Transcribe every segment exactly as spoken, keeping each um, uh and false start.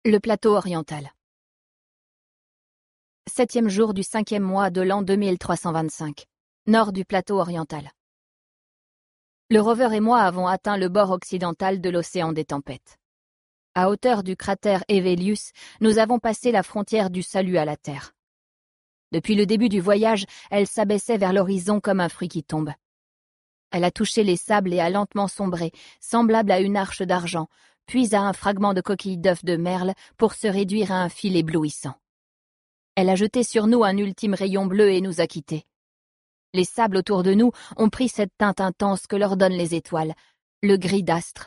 Le plateau oriental. Septième jour du cinquième mois de l'an deux mille trois cent vingt-cinq. Nord du plateau oriental. Le rover et moi avons atteint le bord occidental de l'océan des tempêtes. À hauteur du cratère Hevelius, nous avons passé la frontière du salut à la Terre. Depuis le début du voyage, elle s'abaissait vers l'horizon comme un fruit qui tombe. Elle a touché les sables et a lentement sombré, semblable à une arche d'argent, puis à un fragment de coquille d'œuf de merle pour se réduire à un fil éblouissant. Elle a jeté sur nous un ultime rayon bleu et nous a quittés. Les sables autour de nous ont pris cette teinte intense que leur donnent les étoiles, le gris d'astre.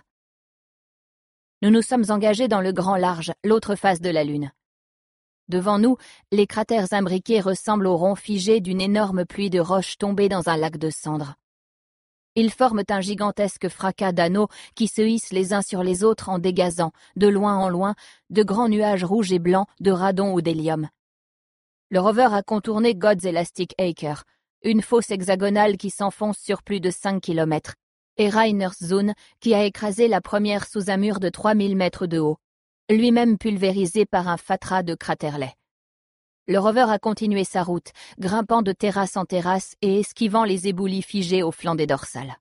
Nous nous sommes engagés dans le grand large, l'autre face de la Lune. Devant nous, les cratères imbriqués ressemblent au rond figé d'une énorme pluie de roches tombées dans un lac de cendres. Ils forment un gigantesque fracas d'anneaux qui se hissent les uns sur les autres en dégazant, de loin en loin, de grands nuages rouges et blancs de radon ou d'hélium. Le rover a contourné God's Elastic Acre, une fosse hexagonale qui s'enfonce sur plus de cinq kilomètres, et Reiner's Zone qui a écrasé la première sous un mur de trois mille mètres de haut, lui-même pulvérisé par un fatras de craterlets. Le rover a continué sa route, grimpant de terrasse en terrasse et esquivant les éboulis figés au flanc des dorsales.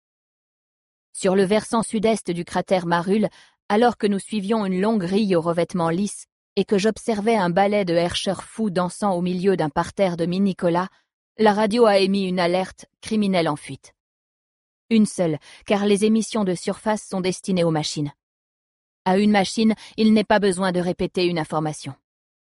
Sur le versant sud-est du cratère Marul, alors que nous suivions une longue grille au revêtement lisse et que j'observais un balai de herscheurs fous dansant au milieu d'un parterre de mini-colas, la radio a émis une alerte « criminel en fuite ». Une seule, car les émissions de surface sont destinées aux machines. À une machine, il n'est pas besoin de répéter une information.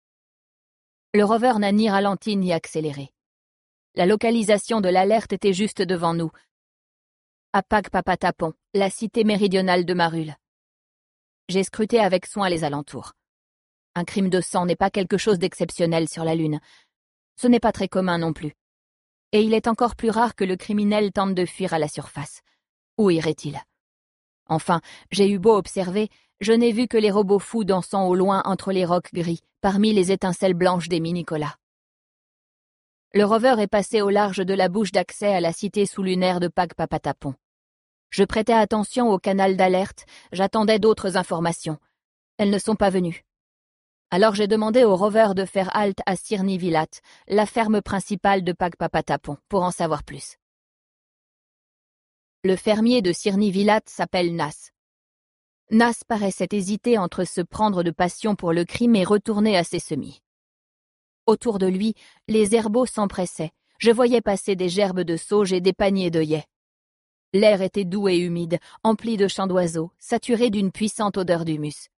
Le rover n'a ni ralenti ni accéléré. La localisation de l'alerte était juste devant nous, à Pagpapatapon, la cité méridionale de Marul. J'ai scruté avec soin les alentours. Un crime de sang n'est pas quelque chose d'exceptionnel sur la Lune. Ce n'est pas très commun non plus. Et il est encore plus rare que le criminel tente de fuir à la surface. Où irait-il? Enfin, j'ai eu beau observer, je n'ai vu que les robots fous dansant au loin entre les rocs gris, parmi les étincelles blanches des mini-colas. Le rover est passé au large de la bouche d'accès à la cité sous-lunaire de Pagpapatapon. Je prêtais attention au canal d'alerte, j'attendais d'autres informations. Elles ne sont pas venues. Alors j'ai demandé au rover de faire halte à Sirnivilat, la ferme principale de Pagpapatapon, pour en savoir plus. Le fermier de Sirnivilat s'appelle Nas. Nas paraissait hésiter entre se prendre de passion pour le crime et retourner à ses semis. Autour de lui, les herbeaux s'empressaient. Je voyais passer des gerbes de sauge et des paniers d'œillets. L'air était doux et humide, empli de chants d'oiseaux, saturé d'une puissante odeur d'humus.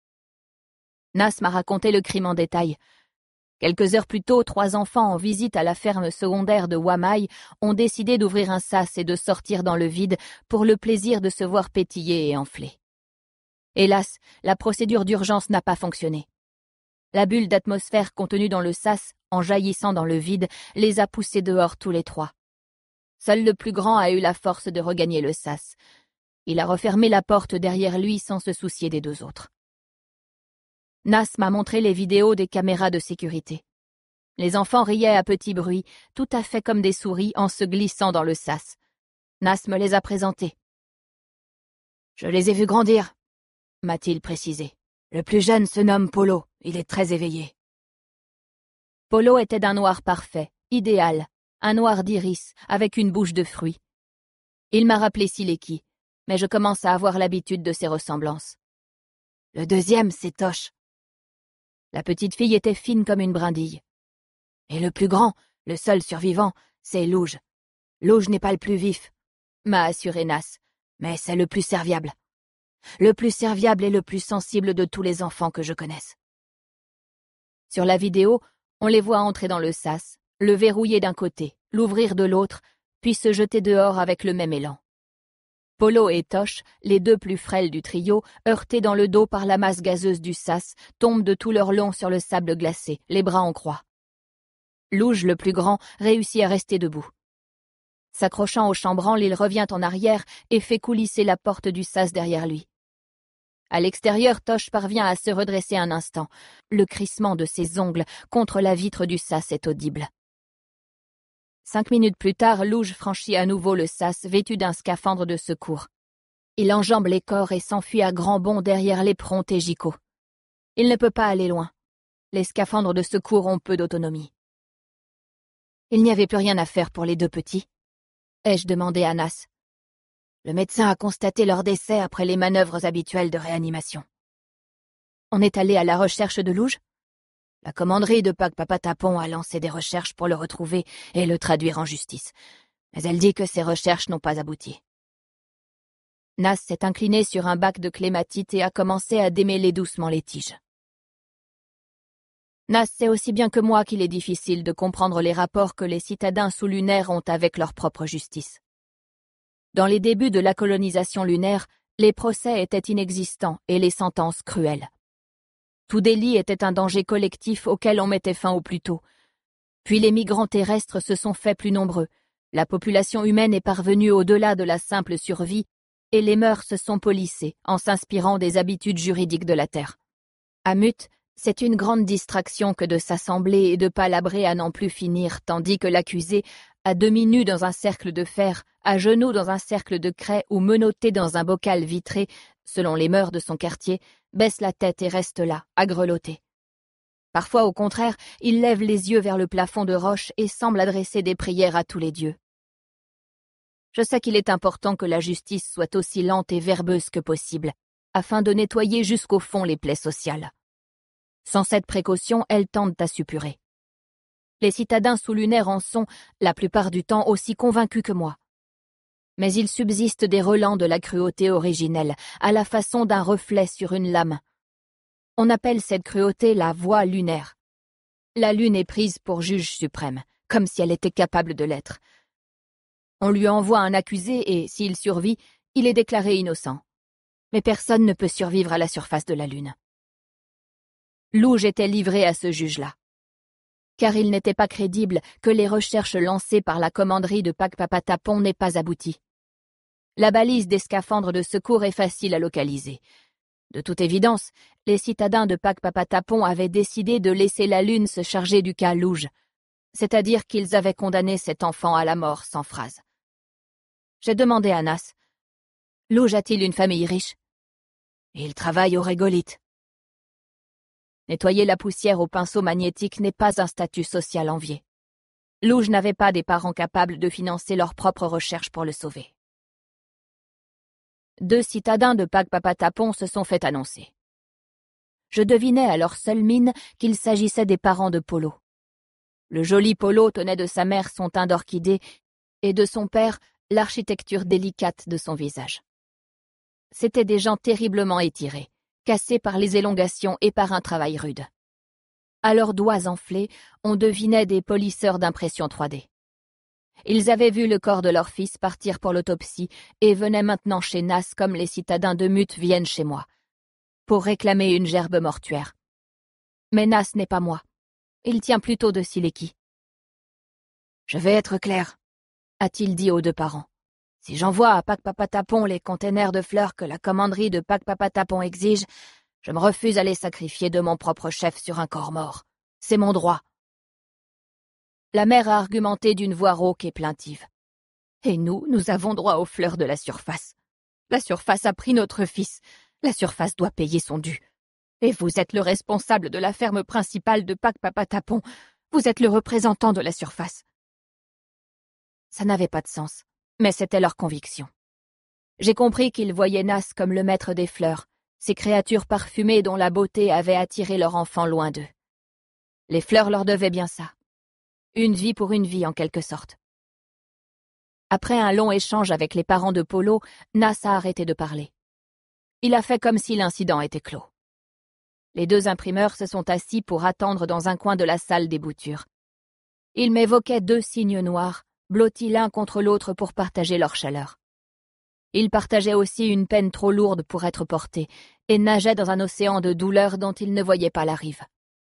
Nas m'a raconté le crime en détail. Quelques heures plus tôt, trois enfants en visite à la ferme secondaire de Wamai ont décidé d'ouvrir un sas et de sortir dans le vide pour le plaisir de se voir pétiller et enfler. Hélas, la procédure d'urgence n'a pas fonctionné. La bulle d'atmosphère contenue dans le sas, en jaillissant dans le vide, les a poussés dehors tous les trois. Seul le plus grand a eu la force de regagner le sas. Il a refermé la porte derrière lui sans se soucier des deux autres. Nas m'a montré les vidéos des caméras de sécurité. Les enfants riaient à petit bruit, tout à fait comme des souris en se glissant dans le sas. Nas me les a présentés. « Je les ai vus grandir », m'a-t-il précisé. Le plus jeune se nomme Polo, il est très éveillé. Polo était d'un noir parfait, idéal, un noir d'iris, avec une bouche de fruits. Il m'a rappelé Sileki, mais je commence à avoir l'habitude de ses ressemblances. Le deuxième, c'est Tosh. La petite fille était fine comme une brindille. Et le plus grand, le seul survivant, c'est Louge. Louge n'est pas le plus vif, m'a assuré Nas, mais c'est le plus serviable. Le plus serviable et le plus sensible de tous les enfants que je connaisse. Sur la vidéo, on les voit entrer dans le sas, le verrouiller d'un côté, l'ouvrir de l'autre, puis se jeter dehors avec le même élan. Polo et Tosh, les deux plus frêles du trio, heurtés dans le dos par la masse gazeuse du sas, tombent de tout leur long sur le sable glacé, les bras en croix. Louge, le plus grand, réussit à rester debout. S'accrochant au chambranle, il revient en arrière et fait coulisser la porte du sas derrière lui. À l'extérieur, Tosh parvient à se redresser un instant. Le crissement de ses ongles contre la vitre du sas est audible. Cinq minutes plus tard, Louge franchit à nouveau le sas, vêtu d'un scaphandre de secours. Il enjambe les corps et s'enfuit à grands bonds derrière l'éperon Tejiko. Il ne peut pas aller loin. Les scaphandres de secours ont peu d'autonomie. Il n'y avait plus rien à faire pour les deux petits. Ai-je demandé à Nas. Le médecin a constaté leur décès après les manœuvres habituelles de réanimation. On est allé à la recherche de Louge. La commanderie de Pac-Papatapon a lancé des recherches pour le retrouver et le traduire en justice. Mais elle dit que ces recherches n'ont pas abouti. Nas s'est incliné sur un bac de clématite et a commencé à démêler doucement les tiges. Nas sait aussi bien que moi qu'il est difficile de comprendre les rapports que les citadins sous-lunaires ont avec leur propre justice. Dans les débuts de la colonisation lunaire, les procès étaient inexistants et les sentences cruelles. Tout délit était un danger collectif auquel on mettait fin au plus tôt. Puis les migrants terrestres se sont faits plus nombreux, la population humaine est parvenue au-delà de la simple survie, et les mœurs se sont polissées en s'inspirant des habitudes juridiques de la Terre. À Mut, c'est une grande distraction que de s'assembler et de palabrer à n'en plus finir, tandis que l'accusé, à demi nu dans un cercle de fer, à genoux dans un cercle de craie ou menotté dans un bocal vitré, selon les mœurs de son quartier, baisse la tête et reste là, à grelotter. Parfois, au contraire, il lève les yeux vers le plafond de roche et semble adresser des prières à tous les dieux. Je sais qu'il est important que la justice soit aussi lente et verbeuse que possible, afin de nettoyer jusqu'au fond les plaies sociales. Sans cette précaution, elles tendent à suppurer. Les citadins sous-lunaires en sont, la plupart du temps, aussi convaincus que moi. Mais il subsiste des relents de la cruauté originelle, à la façon d'un reflet sur une lame. On appelle cette cruauté la voie lunaire. La lune est prise pour juge suprême, comme si elle était capable de l'être. On lui envoie un accusé et, s'il survit, il est déclaré innocent. Mais personne ne peut survivre à la surface de la lune. Louge était livré à ce juge-là. Car il n'était pas crédible que les recherches lancées par la commanderie de Pac-Papatapon n'aient pas abouti. La balise des scaphandres de secours est facile à localiser. De toute évidence, les citadins de Pac-Papatapon avaient décidé de laisser la lune se charger du cas Louge, c'est-à-dire qu'ils avaient condamné cet enfant à la mort sans phrase. J'ai demandé à Nas, « Louge a-t-il une famille riche ?»« Il travaille au régolithe. » Nettoyer la poussière au pinceau magnétique n'est pas un statut social envié. Louge n'avait pas des parents capables de financer leurs propres recherches pour le sauver. Deux citadins de Pac-Papatapon se sont fait annoncer. Je devinais à leur seule mine qu'il s'agissait des parents de Polo. Le joli Polo tenait de sa mère son teint d'orchidée et de son père l'architecture délicate de son visage. C'étaient des gens terriblement étirés, cassés par les élongations et par un travail rude. À leurs doigts enflés, on devinait des polisseurs d'impression trois D. Ils avaient vu le corps de leur fils partir pour l'autopsie et venaient maintenant chez Nas comme les citadins de Mut viennent chez moi, pour réclamer une gerbe mortuaire. Mais Nas n'est pas moi. Il tient plutôt de Sileki. « Je vais être clair, » a-t-il dit aux deux parents. « Si j'envoie à Pac-Papatapon les containers de fleurs que la commanderie de Pac-Papatapon exige, je me refuse à les sacrifier de mon propre chef sur un corps mort. C'est mon droit. » La mère a argumenté d'une voix rauque et plaintive. « Et nous, nous avons droit aux fleurs de la surface. La surface a pris notre fils. La surface doit payer son dû. Et vous êtes le responsable de la ferme principale de Pac-Papatapon. Vous êtes le représentant de la surface. » Ça n'avait pas de sens, mais c'était leur conviction. J'ai compris qu'ils voyaient Nas comme le maître des fleurs, ces créatures parfumées dont la beauté avait attiré leur enfant loin d'eux. Les fleurs leur devaient bien ça. Une vie pour une vie, en quelque sorte. Après un long échange avec les parents de Polo, Nas a arrêté de parler. Il a fait comme si l'incident était clos. Les deux imprimeurs se sont assis pour attendre dans un coin de la salle des boutures. Ils m'évoquaient deux cygnes noirs, blottis l'un contre l'autre pour partager leur chaleur. Ils partageaient aussi une peine trop lourde pour être portée, et nageaient dans un océan de douleur dont ils ne voyaient pas la rive.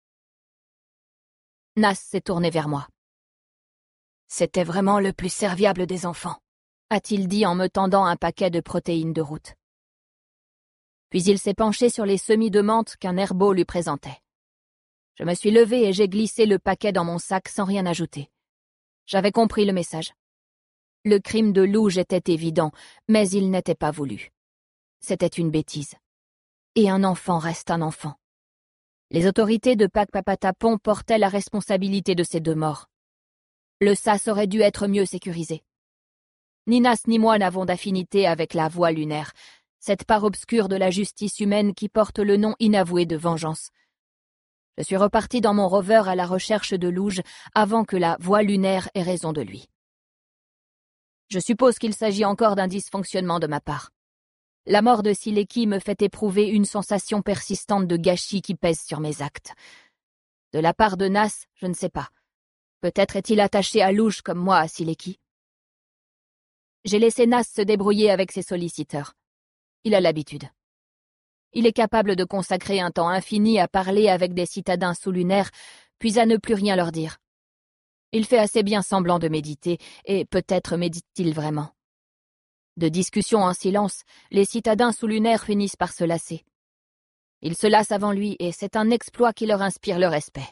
Nas s'est tourné vers moi. « C'était vraiment le plus serviable des enfants, » a-t-il dit en me tendant un paquet de protéines de route. Puis il s'est penché sur les semis de menthe qu'un herbeau lui présentait. Je me suis levée et j'ai glissé le paquet dans mon sac sans rien ajouter. J'avais compris le message. Le crime de Louge était évident, mais il n'était pas voulu. C'était une bêtise. Et un enfant reste un enfant. Les autorités de Pakpapatapon portaient la responsabilité de ces deux morts. Le S A S aurait dû être mieux sécurisé. Ni Nas ni moi n'avons d'affinité avec la voie lunaire, cette part obscure de la justice humaine qui porte le nom inavoué de vengeance. Je suis reparti dans mon rover à la recherche de Louge avant que la voie lunaire ait raison de lui. Je suppose qu'il s'agit encore d'un dysfonctionnement de ma part. La mort de Sileki me fait éprouver une sensation persistante de gâchis qui pèse sur mes actes. De la part de Nas, je ne sais pas. Peut-être est-il attaché à Louge comme moi à Sileki. J'ai laissé Nas se débrouiller avec ses solliciteurs. Il a l'habitude. Il est capable de consacrer un temps infini à parler avec des citadins sous-lunaires, puis à ne plus rien leur dire. Il fait assez bien semblant de méditer, et peut-être médite-t-il vraiment. De discussions en silence, les citadins sous-lunaires finissent par se lasser. Ils se lassent avant lui, et c'est un exploit qui leur inspire le respect.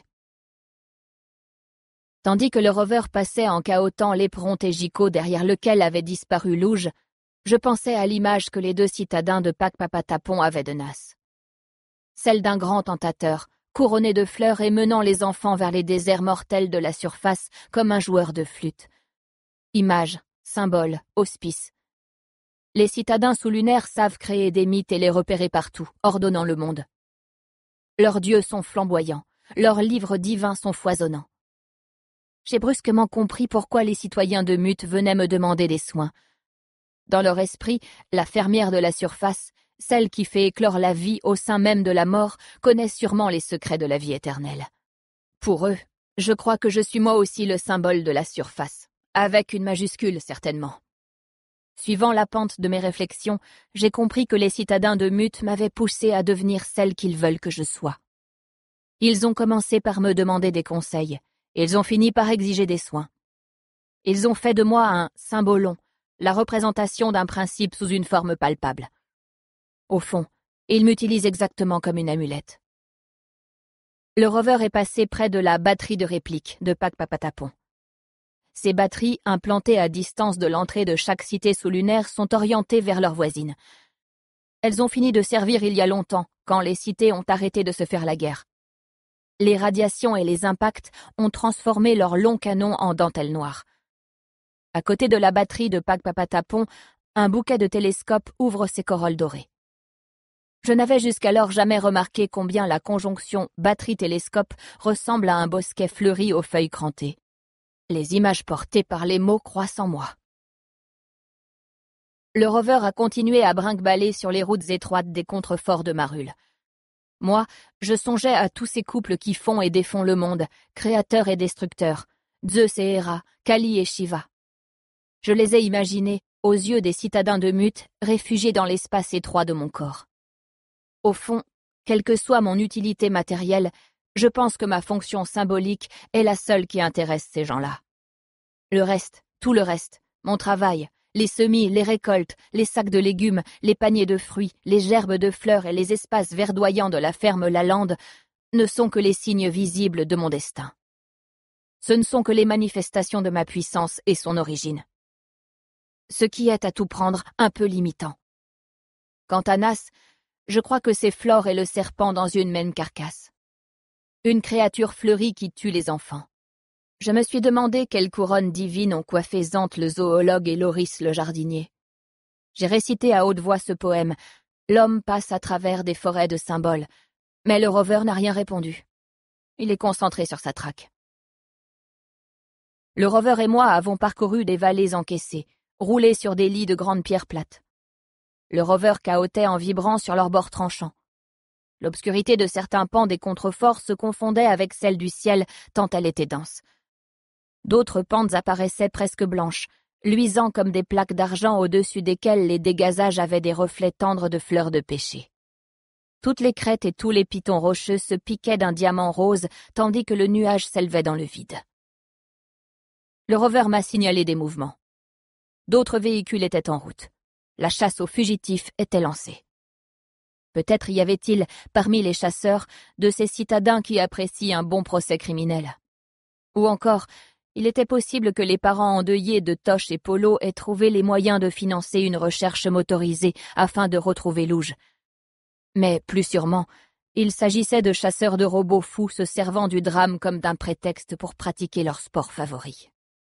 Tandis que le rover passait en cahotant l'éperon Tejiko derrière lequel avait disparu Louge, je pensais à l'image que les deux citadins de Pakpapatapon avaient de Nas. Celle d'un grand tentateur, couronné de fleurs et menant les enfants vers les déserts mortels de la surface comme un joueur de flûte. Image, symbole, auspice. Les citadins sous-lunaires savent créer des mythes et les repérer partout, ordonnant le monde. Leurs dieux sont flamboyants, leurs livres divins sont foisonnants. J'ai brusquement compris pourquoi les citoyens de Mut venaient me demander des soins. Dans leur esprit, la fermière de la surface, celle qui fait éclore la vie au sein même de la mort, connaît sûrement les secrets de la vie éternelle. Pour eux, je crois que je suis moi aussi le symbole de la surface, avec une majuscule certainement. Suivant la pente de mes réflexions, j'ai compris que les citadins de Mut m'avaient poussé à devenir celle qu'ils veulent que je sois. Ils ont commencé par me demander des conseils, ils ont fini par exiger des soins. Ils ont fait de moi un symbolon, la représentation d'un principe sous une forme palpable. Au fond, ils m'utilisent exactement comme une amulette. Le rover est passé près de la batterie de réplique de Pakpapatapon. Ces batteries, implantées à distance de l'entrée de chaque cité sous-lunaire, sont orientées vers leurs voisines. Elles ont fini de servir il y a longtemps, quand les cités ont arrêté de se faire la guerre. Les radiations et les impacts ont transformé leurs longs canons en dentelle noire. À côté de la batterie de Pakpapatapon, un bouquet de télescopes ouvre ses corolles dorées. Je n'avais jusqu'alors jamais remarqué combien la conjonction batterie-télescope ressemble à un bosquet fleuri aux feuilles crantées. Les images portées par les mots croissent en moi. Le rover a continué à brinque-baller sur les routes étroites des contreforts de Marul. Moi, je songeais à tous ces couples qui font et défont le monde, créateurs et destructeurs, Zeus et Héra, Kali et Shiva. Je les ai imaginés, aux yeux des citadins de Mut, réfugiés dans l'espace étroit de mon corps. Au fond, quelle que soit mon utilité matérielle, je pense que ma fonction symbolique est la seule qui intéresse ces gens-là. Le reste, tout le reste, mon travail, les semis, les récoltes, les sacs de légumes, les paniers de fruits, les gerbes de fleurs et les espaces verdoyants de la ferme Lalande ne sont que les signes visibles de mon destin. Ce ne sont que les manifestations de ma puissance et son origine. Ce qui est à tout prendre un peu limitant. Quant à Nas, je crois que c'est Flore et le serpent dans une même carcasse. Une créature fleurie qui tue les enfants. Je me suis demandé quelle couronne divine ont coiffé Zante le zoologue et Loris le jardinier. J'ai récité à haute voix ce poème. L'homme passe à travers des forêts de symboles, mais le rover n'a rien répondu. Il est concentré sur sa traque. Le rover et moi avons parcouru des vallées encaissées, roulé sur des lits de grandes pierres plates. Le rover cahotait en vibrant sur leurs bords tranchants. L'obscurité de certains pans des contreforts se confondait avec celle du ciel tant elle était dense. D'autres pentes apparaissaient presque blanches, luisant comme des plaques d'argent au-dessus desquelles les dégazages avaient des reflets tendres de fleurs de pêcher. Toutes les crêtes et tous les pitons rocheux se piquaient d'un diamant rose tandis que le nuage s'élevait dans le vide. Le rover m'a signalé des mouvements. D'autres véhicules étaient en route. La chasse aux fugitifs était lancée. Peut-être y avait-il, parmi les chasseurs, de ces citadins qui apprécient un bon procès criminel. Ou encore, il était possible que les parents endeuillés de Tosh et Polo aient trouvé les moyens de financer une recherche motorisée afin de retrouver Louge. Mais, plus sûrement, Il s'agissait de chasseurs de robots fous se servant du drame comme d'un prétexte pour pratiquer leur sport favori.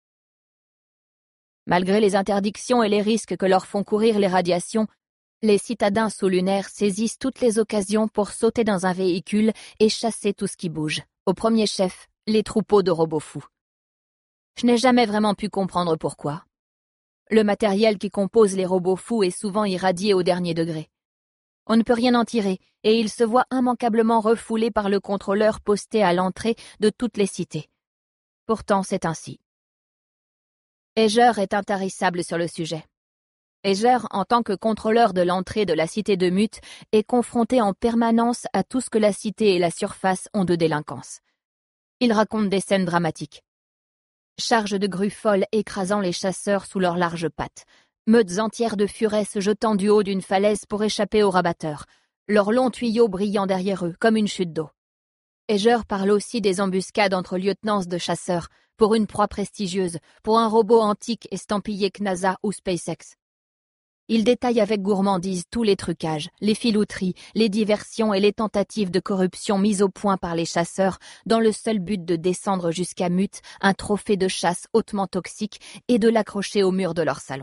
Malgré les interdictions et les risques que leur font courir les radiations, les citadins sous-lunaires saisissent toutes les occasions pour sauter dans un véhicule et chasser tout ce qui bouge, au premier chef, les troupeaux de robots fous. Je n'ai jamais vraiment pu comprendre pourquoi. Le matériel qui compose les robots fous est souvent irradié au dernier degré. On ne peut rien en tirer, et ils se voient immanquablement refoulés par le contrôleur posté à l'entrée de toutes les cités. Pourtant, c'est ainsi. Ager est intarissable sur le sujet. Ager, en tant que contrôleur de l'entrée de la cité de Mutt, est confronté en permanence à tout ce que la cité et la surface ont de délinquance. Il raconte des scènes dramatiques. Charges de grues folles écrasant les chasseurs sous leurs larges pattes, meutes entières de furets se jetant du haut d'une falaise pour échapper aux rabatteurs, leurs longs tuyaux brillant derrière eux comme une chute d'eau. Ager parle aussi des embuscades entre lieutenants de chasseurs, pour une proie prestigieuse, pour un robot antique estampillé NASA ou SpaceX. Il détaille avec gourmandise tous les trucages, les filouteries, les diversions et les tentatives de corruption mises au point par les chasseurs dans le seul but de descendre jusqu'à Mutt un trophée de chasse hautement toxique et de l'accrocher au mur de leur salon.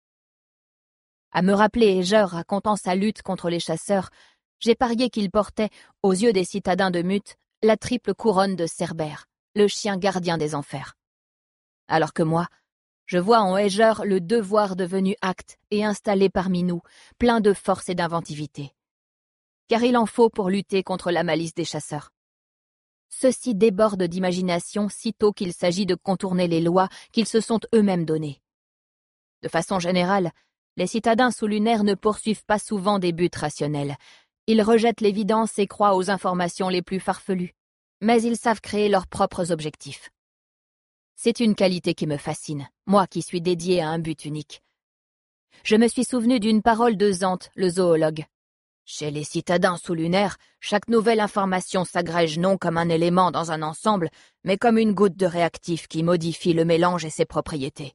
À me rappeler Ager racontant sa lutte contre les chasseurs, j'ai parié qu'il portait, aux yeux des citadins de Mutt, la triple couronne de Cerbère, le chien gardien des enfers. Alors que moi, je vois en Ager le devoir devenu acte et installé parmi nous, plein de force et d'inventivité. Car il en faut pour lutter contre la malice des chasseurs. Ceux-ci débordent d'imagination sitôt qu'il s'agit de contourner les lois qu'ils se sont eux-mêmes données. De façon générale, les citadins sous-lunaires ne poursuivent pas souvent des buts rationnels. Ils rejettent l'évidence et croient aux informations les plus farfelues, mais ils savent créer leurs propres objectifs. C'est une qualité qui me fascine, moi qui suis dédié à un but unique. Je me suis souvenu d'une parole de Zant, le zoologue. Chez les citadins sous-lunaires, chaque nouvelle information s'agrège non comme un élément dans un ensemble, mais comme une goutte de réactif qui modifie le mélange et ses propriétés.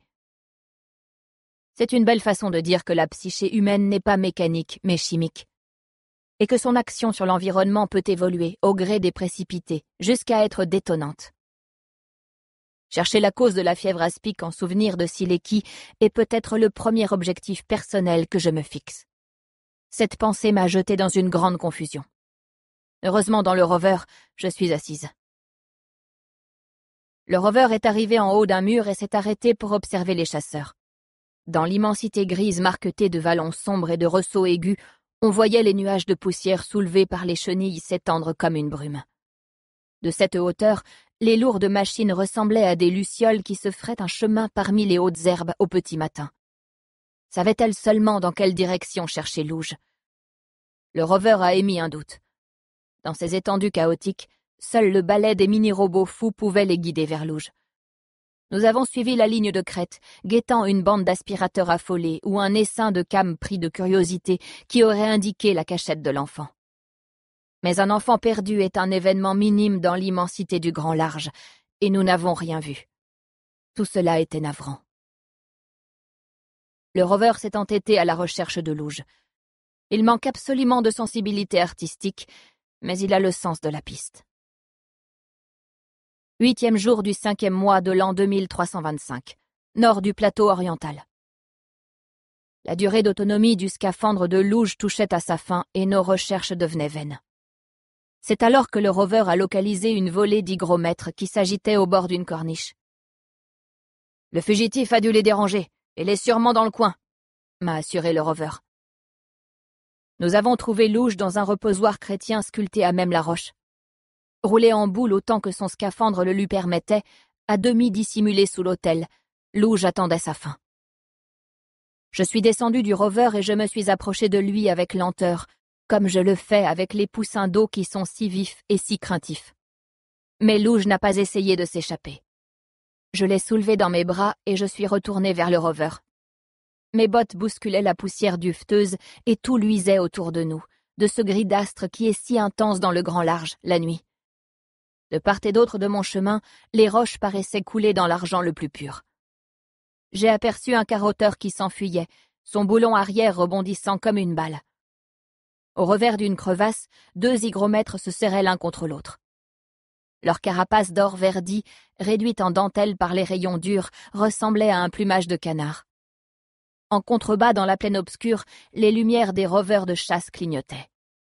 C'est une belle façon de dire que la psyché humaine n'est pas mécanique, mais chimique, et que son action sur l'environnement peut évoluer au gré des précipités, jusqu'à être détonnante. Chercher la cause de la fièvre aspic en souvenir de Sileki est peut-être le premier objectif personnel que je me fixe. Cette pensée m'a jeté dans une grande confusion. Heureusement, dans le rover, je suis assise. Le rover est arrivé en haut d'un mur et s'est arrêté pour observer les chasseurs. Dans l'immensité grise marquetée de vallons sombres et de ressauts aigus, on voyait les nuages de poussière soulevés par les chenilles s'étendre comme une brume. De cette hauteur, les lourdes machines ressemblaient à des lucioles qui se feraient un chemin parmi les hautes herbes au petit matin. Savait-elle seulement dans quelle direction chercher Louge? Le rover a émis un doute. Dans ces étendues chaotiques, seul le balai des mini-robots fous pouvait les guider vers Louge. Nous avons suivi la ligne de crête, guettant une bande d'aspirateurs affolés ou un essaim de cames pris de curiosité qui aurait indiqué la cachette de l'enfant. Mais un enfant perdu est un événement minime dans l'immensité du grand large, et nous n'avons rien vu. Tout cela était navrant. Le rover s'est entêté à la recherche de Louge. Il manque absolument de sensibilité artistique, mais il a le sens de la piste. Huitième jour du cinquième mois de l'an deux mille trois cent vingt-cinq, nord du plateau oriental. La durée d'autonomie du scaphandre de Louge touchait à sa fin et nos recherches devenaient vaines. C'est alors que le rover a localisé une volée d'hygromètres qui s'agitait au bord d'une corniche. « Le fugitif a dû les déranger, il est sûrement dans le coin », m'a assuré le rover. Nous avons trouvé Louge dans un reposoir chrétien sculpté à même la roche. Roulé en boule autant que son scaphandre le lui permettait, à demi dissimulé sous l'autel, Louge attendait sa fin. Je suis descendu du rover et je me suis approché de lui avec lenteur, comme je le fais avec les poussins d'eau qui sont si vifs et si craintifs. Mais Louge n'a pas essayé de s'échapper. Je l'ai soulevé dans mes bras et je suis retourné vers le rover. Mes bottes bousculaient la poussière dufteuse et tout luisait autour de nous, de ce gris d'astre qui est si intense dans le grand large, la nuit. De part et d'autre de mon chemin, les roches paraissaient couler dans l'argent le plus pur. J'ai aperçu un carotteur qui s'enfuyait, son boulon arrière rebondissant comme une balle. Au revers d'une crevasse, deux hygromètres se serraient l'un contre l'autre. Leur carapace d'or verdi, réduite en dentelle par les rayons durs, ressemblait à un plumage de canard. En contrebas, dans la plaine obscure, les lumières des rovers de chasse clignotaient.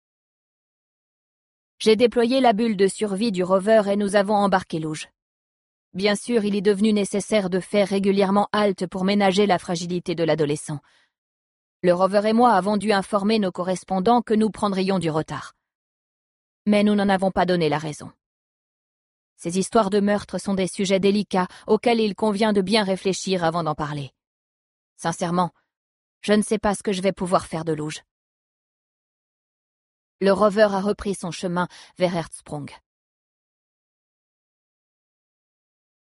J'ai déployé la bulle de survie du rover et nous avons embarqué Luge. Bien sûr, il est devenu nécessaire de faire régulièrement halte pour ménager la fragilité de l'adolescent. Le rover et moi avons dû informer nos correspondants que nous prendrions du retard. Mais nous n'en avons pas donné la raison. Ces histoires de meurtre sont des sujets délicats auxquels il convient de bien réfléchir avant d'en parler. Sincèrement, je ne sais pas ce que je vais pouvoir faire de Luge. Le rover a repris son chemin vers Hertzsprung.